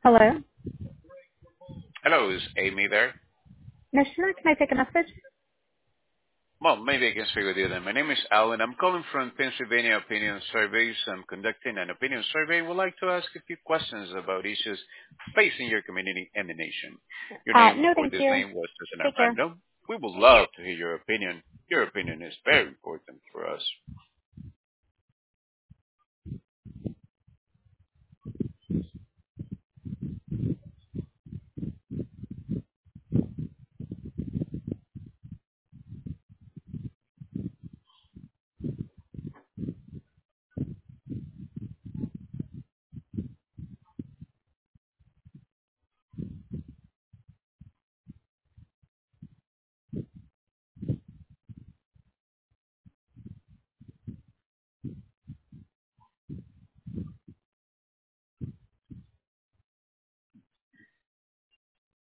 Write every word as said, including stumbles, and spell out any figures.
Hello? Hello, is Amy there? Miss Schiller, can I take a message? Well, maybe I can speak with you then. My name is Alan. I'm calling from Pennsylvania Opinion Surveys. I'm conducting an opinion survey. Would like to ask a few questions about issues facing your community and the nation. Your Uh, name no, or thank this you. name was just Take an care. random. We would love to hear your opinion. Your opinion is very important for us.